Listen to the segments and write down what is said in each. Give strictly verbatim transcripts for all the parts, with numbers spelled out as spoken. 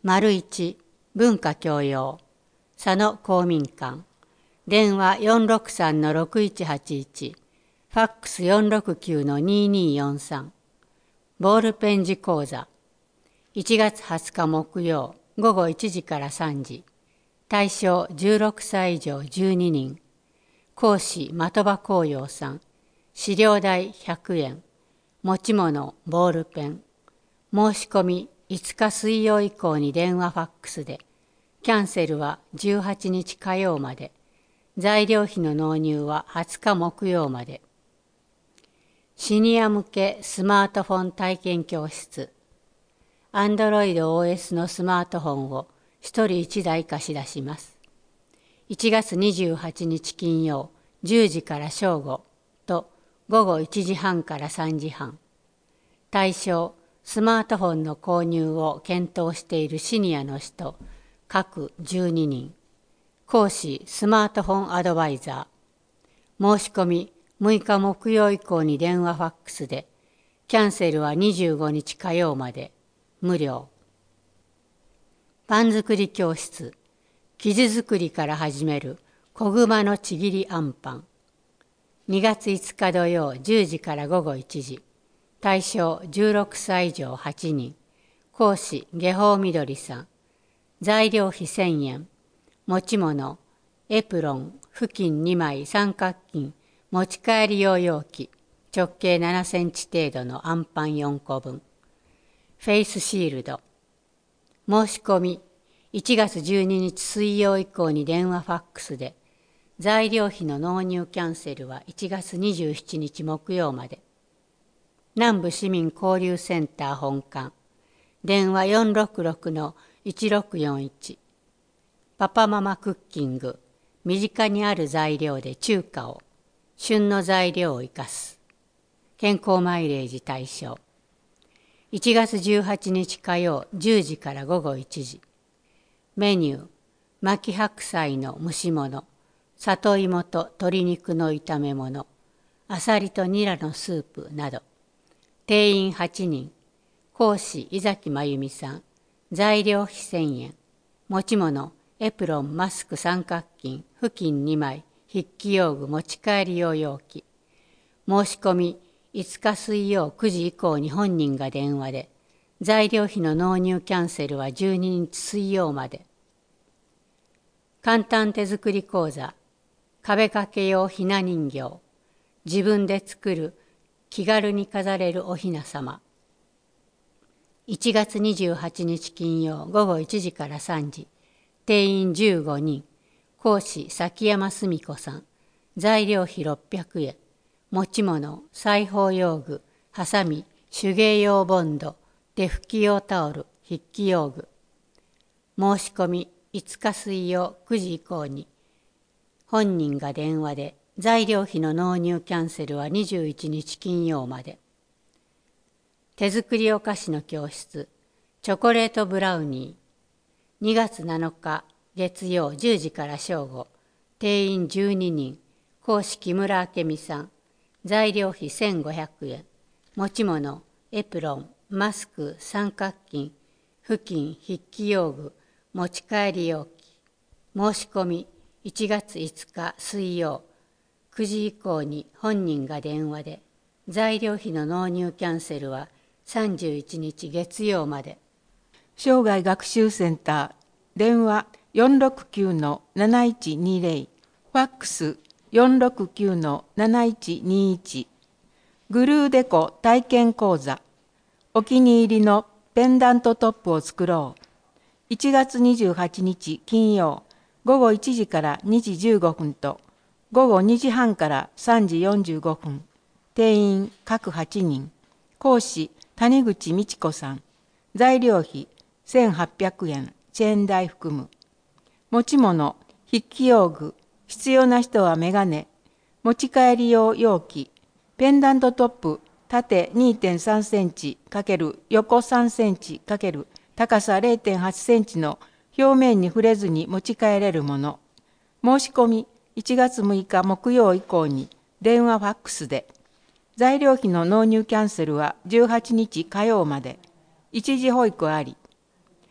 いち文化教養佐野公民館電話 よんろくさんのろくいちはちいち ファックス よんろくきゅうのにによんさんボールペン字講座いちがつはつか木曜午後いちじからさんじ対象じゅうろくさい以上じゅうににん講師的場光陽さん資料代ひゃくえん持ち物ボールペン申し込みいつか水曜以降に電話ファックスでキャンセルはじゅうはちにち火曜まで材料費の納入ははつか木曜までシニア向けスマートフォン体験教室 Android オーエス のスマートフォンをひとりいちだい貸し出します。いちがつにじゅうはちにち金曜じゅうじから正午と午後いちじはんからさんじはん対象スマートフォンの購入を検討しているシニアの人各じゅうににん講師スマートフォンアドバイザー申し込みむいか木曜以降に電話ファックスでキャンセルはにじゅうごにち火曜まで無料パン作り教室生地作りから始める小熊のちぎりあんパンにがついつか土曜じゅうじから午後いちじ対象じゅうろくさい以上はちにん講師下法みどりさん材料費せんえん持ち物エプロン布巾にまい三角巾持ち帰り用容器直径ななセンチ程度のあんパンよんこぶんフェイスシールド申し込みいちがつじゅうににち水曜以降に電話ファックスで材料費の納入キャンセルはいちがつにじゅうしちにち木曜まで南部市民交流センター本館電話 よんろくろくのいちろくよんいちパパママクッキング身近にある材料で中華を旬の材料を生かす健康マイレージ対象いちがつじゅうはちにち火曜じゅうじから午後いちじメニュー巻き白菜の蒸し物里芋と鶏肉の炒め物あさりとニラのスープなど定員はちにん講師井崎真由美さん材料費せんえん持ち物エプロンマスク三角巾布巾にまい筆記用具持ち帰り用容器申し込みいつか水曜くじ以降に本人が電話で材料費の納入キャンセルはじゅうににち水曜まで簡単手作り講座壁掛け用ひな人形自分で作る気軽に飾れるおひなさまいちがつにじゅうはちにち金曜午後いちじからさんじ定員じゅうごにん講師崎山澄子さん材料費ろっぴゃくえん持ち物裁縫用具ハサミ手芸用ボンド手拭き用タオル筆記用具申し込みいつか水曜くじ以降に本人が電話で材料費の納入キャンセルはにじゅういちにち金曜まで手作りお菓子の教室チョコレートブラウニーにがつなのか月曜じゅうじから正午定員じゅうににん講師木村明美さん材料費せんごひゃくえん持ち物エプロンマスク三角巾布巾筆記用具持ち帰り容器申し込みいちがついつか水曜くじ以降に本人が電話で材料費の納入キャンセルはさんじゅういちにち月曜まで生涯学習センター電話 よんろくきゅうのなないちにぜろ ファックス よんろくきゅうのなないちにいちグルーデコ体験講座お気に入りのペンダントトップを作ろういちがつにじゅうはちにち金曜午後いちじからにじじゅうごふんと午後にじはんからさんじよんじゅうごふん定員各はちにん講師谷口美智子さん材料費せんはっぴゃくえんチェーン代含む持ち物筆記用具必要な人はメガネ持ち帰り用容器ペンダントトップ縦 にてんさんセンチ×横さんセンチ× 高さ れいてんはちセンチの表面に触れずに持ち帰れるもの申し込みいちがつむいか木曜以降に電話ファックスで材料費の納入キャンセルはじゅうはちにち火曜まで一時保育あり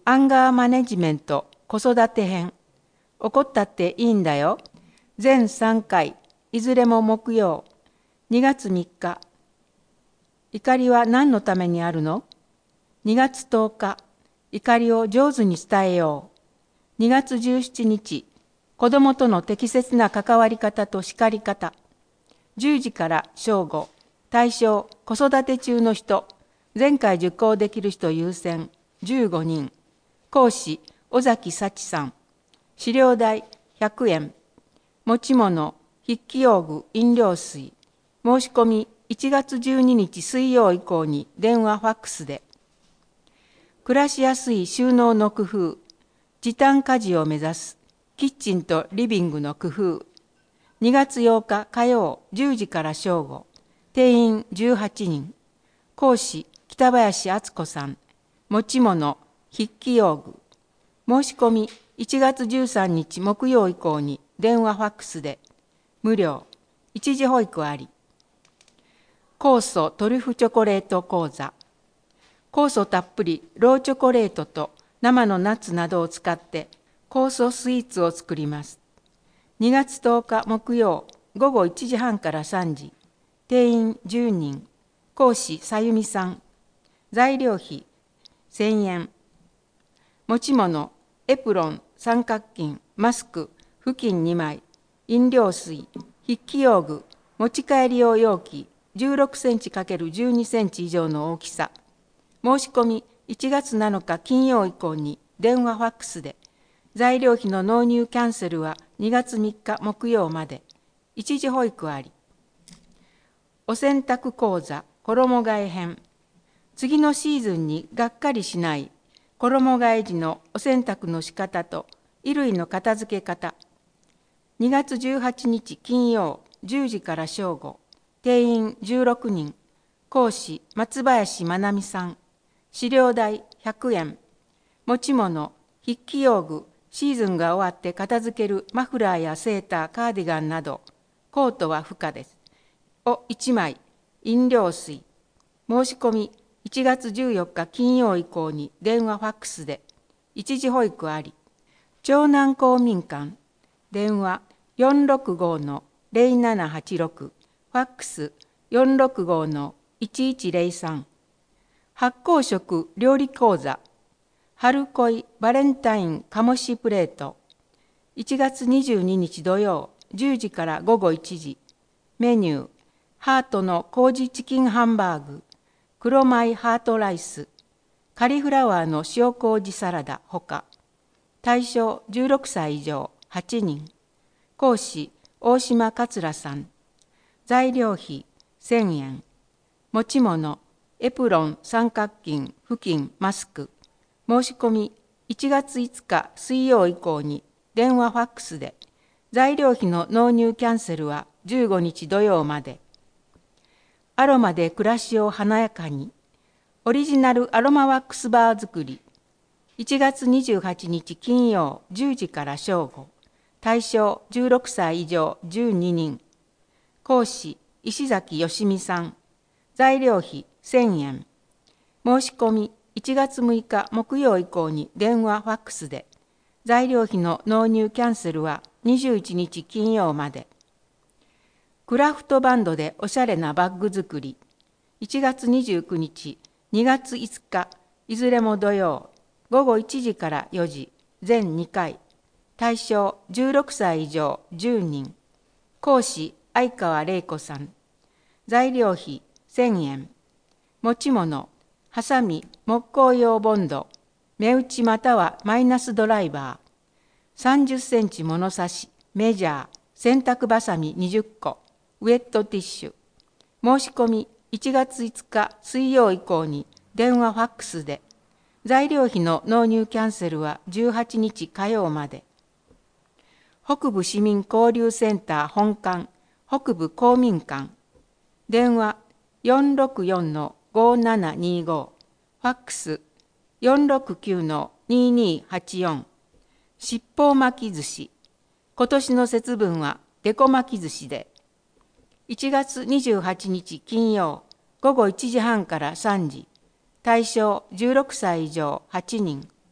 アンガーマネジメント子育て編。怒ったっていいんだよ。全さんかい、いずれも木曜。にがつみっか。怒りは何のためにあるの？にがつとおか、怒りを上手に伝えよう。にがつじゅうしちにち、子供との適切な関わり方と叱り方。じゅうじから正午、対象、子育て中の人、前回受講できる人優先、じゅうごにん。講師、尾崎幸さん。資料代、ひゃくえん。持ち物、筆記用具、飲料水。申し込み、いちがつじゅうににち水曜以降に電話ファックスで。暮らしやすい収納の工夫。時短家事を目指す。キッチンとリビングの工夫。にがつようか火曜じゅうじから正午。定員じゅうはちにん。講師、北林敦子さん。持ち物、筆記用具。申し込み、いちがつじゅうさんにち木曜以降に電話ファックスで。無料。一時保育あり。酵素トリュフチョコレート講座。酵素たっぷりローチョコレートと生のナッツなどを使って酵素スイーツを作ります。にがつとおか木曜ごごいちじはんからさんじ。定員じゅうにん。講師さゆみさん。材料費せんえん。持ち物エプロン、三角巾、マスク、布巾にまい、飲料水、筆記用具、持ち帰り用容器じゅうろくセンチかけるじゅうにセンチ以上の大きさ。申し込みいちがつなのか金曜以降に電話ファックスで。材料費の納入キャンセルはにがつみっか木曜まで。一時保育あり。お洗濯講座衣替え編。次のシーズンにがっかりしない衣替え時のお洗濯の仕方と衣類の片付け方。にがつじゅうはちにち金曜じゅうじから正午。定員じゅうろくにん。講師松林まなみさん。資料代ひゃくえん。持ち物筆記用具、シーズンが終わって片付けるマフラーやセーター、カーディガンなど。コートは不可です。をいちまい。飲料水。申し込みいちがつじゅうよっか金曜以降に電話ファックスで。一時保育あり。長南公民館。電話 よんろくご の ゼロななはちろく。ファックス よんろくご の いちいちゼロさん。発酵食料理講座。春恋バレンタイン鴨しプレート。いちがつにじゅうににち土曜じゅうじからごごいちじ。メニュー、ハートの麹チキンハンバーグ、黒米ハートライス、カリフラワーの塩麹サラダほか。対象じゅうろくさい以上はちにん。講師大島桂さん。材料費せんえん。持ち物エプロン、三角巾、布巾、マスク。申し込みいちがついつか水曜以降に電話ファックスで。材料費の納入キャンセルはじゅうごにち土曜まで。アロマで暮らしを華やかに。オリジナルアロマワックスバー作り。いちがつにじゅうはちにち金曜じゅうじから正午。対象じゅうろくさい以上じゅうににん。講師石崎よしみさん。材料費せんえん。申し込みいちがつむいか木曜以降に電話ファックスで。材料費の納入キャンセルはにじゅういちにち金曜まで。クラフトバンドでおしゃれなバッグ作り。いちがつにじゅうくにち、にがついつか、いずれも土曜、ごごいちじからよじ、全にかい。対象じゅうろくさい以上じゅうにん。講師相川玲子さん。材料費せんえん。持ち物、ハサミ、木工用ボンド、目打ちまたはマイナスドライバー。さんじゅっセンチ物差し、メジャー、洗濯バサミにじゅっこ、ウェットティッシュ。申し込みいちがついつか水曜以降に電話ファックスで。材料費の納入キャンセルはじゅうはちにち火曜まで。北部市民交流センター本館、北部公民館。電話 よんろくよんのごななにご。ファックス よんろくきゅうのににはちよん。七宝巻き寿司。今年の節分はデコ巻き寿司で。いちがつにじゅうはちにち金曜ごごいちじはんからさんじ。対象じゅうろくさい以上はちにん。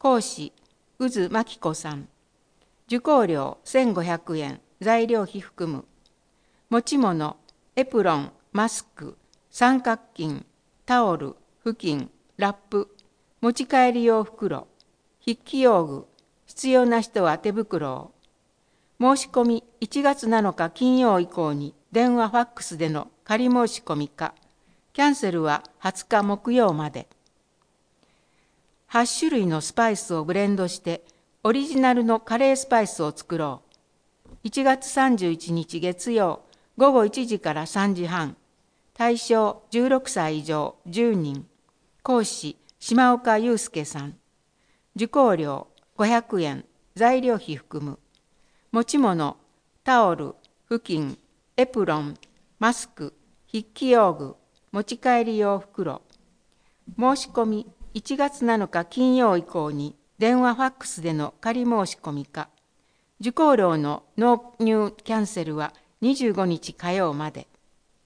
講師、宇津真紀子さん。受講料せんごひゃくえん、材料費含む。持ち物、エプロン、マスク、三角巾、タオル、布巾、ラップ、持ち帰り用袋、筆記用具、必要な人は手袋を。申し込みいちがつなのか金曜以降に電話ファックスでの仮申し込みか、キャンセルははつか木曜まで。はち種類のスパイスをブレンドしてオリジナルのカレースパイスを作ろう。いちがつさんじゅういちにち月曜ごごいちじからさんじはん。対象じゅうろくさい以上じゅうにん。講師島岡祐介さん。受講料ごひゃくえん、材料費含む。持ち物、タオル、布巾、エプロン、マスク、筆記用具、持ち帰り用袋。申し込みいちがつなのか金曜以降に電話ファックスでの仮申し込みか、受講料の納入キャンセルはにじゅうごにち火曜まで。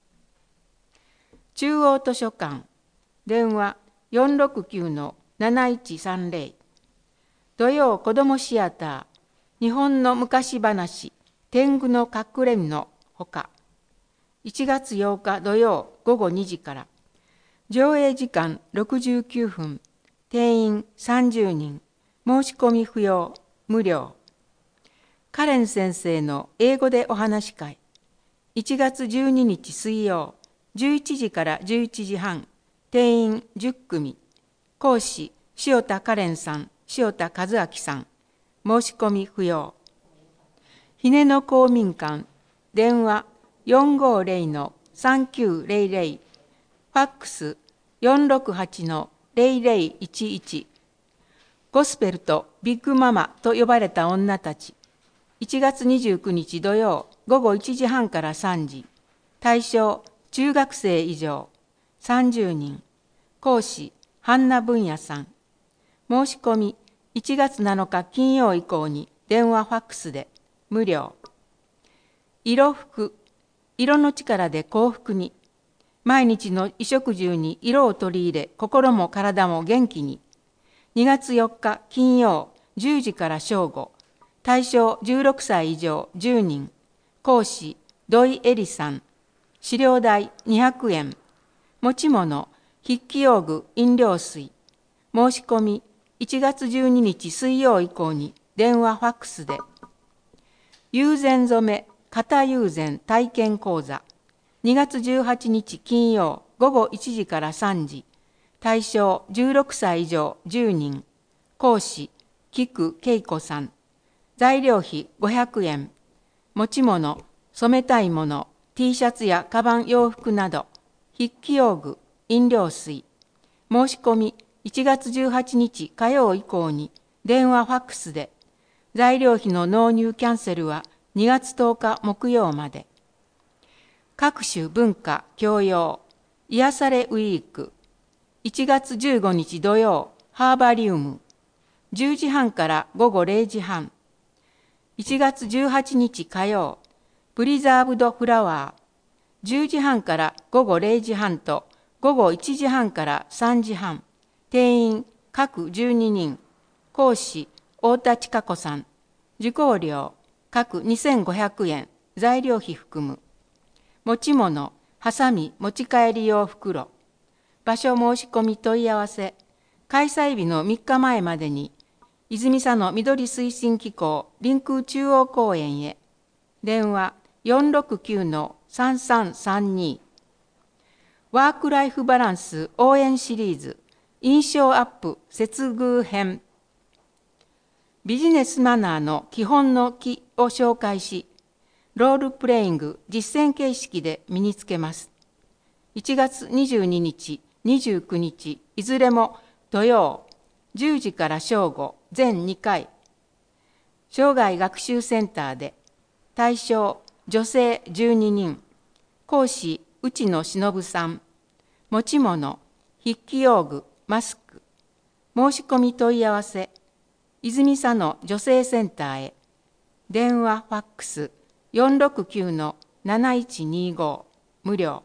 中央図書館、電話 よんろくきゅうのなないちさんぜろ。土曜子どもシアター、日本の昔話、天狗の隠れみのほか、いちがつようか土曜ごごにじから、上映時間ろくじゅうきゅうふん、定員さんじゅうにん、申し込み不要、無料。カレン先生の英語でお話会、いちがつじゅうににち水曜、じゅういちじからじゅういちじはん、定員じゅっくみ、講師、塩田カレンさん、塩田和明さん、申し込み不要。ひねの公民館、電話 よんごーぜろのさんきゅうぜろぜろ、ファックス よんろくはちのぜろぜろいちいち。ゴスペルとビッグママと呼ばれた女たち。いちがつにじゅうくにち土曜ごごいちじはんからさんじ。対象中学生以上さんじゅうにん。講師ハンナ文也さん。申し込みいちがつなのか金曜以降に電話ファックスで無料。色服、色の力で幸福に。毎日の衣食住に色を取り入れ、心も体も元気に。にがつよっか金曜じゅうじから正午。対象じゅうろくさい以上じゅうにん。講師土井恵里さん。資料代にひゃくえん。持ち物、筆記用具、飲料水。申し込みいちがつじゅうににち水曜以降に電話ファックスで。友禅染め、型友禅体験講座。にがつじゅうはちにち金曜ごごいちじからさんじ。対象じゅうろくさい以上じゅうにん。講師菊恵子さん。材料費ごひゃくえん。持ち物、染めたいもの、T シャツやカバン洋服など、筆記用具、飲料水。申し込みいちがつじゅうはちにち火曜以降に電話ファックスで。材料費の納入キャンセルはにがつとおか木曜まで。各種文化教養、癒されウィーク。いちがつじゅうごにち土曜、ハーバリウム。じゅうじはんからごごれいじはん。いちがつじゅうはちにち火曜、プリザーブドフラワー。じゅうじはんからごごれいじはんとごごいちじはんからさんじはん。定員各じゅうににん。講師太田千佳子さん。受講料各にせんごひゃくえん。材料費含む。持ち物、はさみ持ち帰り用袋。場所申し込み問い合わせ。開催日のみっかまえまでに、泉佐野緑推進機構臨空中央公園へ。電話 よんろくきゅうのさんさんさんに。ワークライフバランス応援シリーズ、印象アップ接遇編。ビジネスマナーの基本の基を紹介し、ロールプレイング実践形式で身につけます。いちがつにじゅうににち、にじゅうくにち、いずれも土曜、じゅうじから正午、全にかい。生涯学習センターで、対象、女性じゅうににん。講師、内野忍さん。持ち物、筆記用具、マスク。申し込み問い合わせ、泉佐野女性センターへ。電話ファックス よんろくきゅうのなないちにご。無料。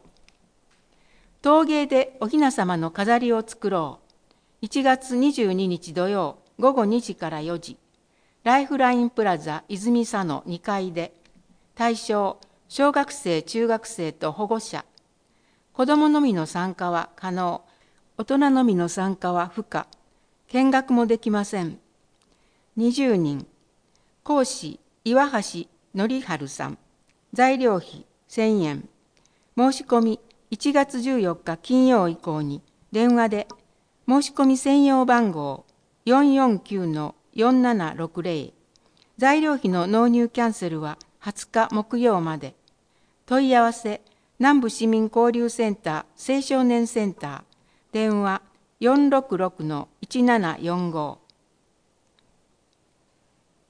陶芸でお雛様の飾りを作ろう。いちがつにじゅうににち土曜ごごにじからよじ、ライフラインプラザ泉佐野にかいで、対象、小学生、中学生と保護者。子どものみの参加は可能。大人のみの参加は不可。見学もできません。にじゅうにん。講師、岩橋則春さん。材料費せんえん。申し込みいちがつじゅうよっか金曜以降に電話で、申し込み専用番号 よんよんきゅうのよんななろくぜろ。材料費の納入キャンセルははつか木曜まで。問い合わせ、南部市民交流センター青少年センター、電話よんろくろくのいちななよんご。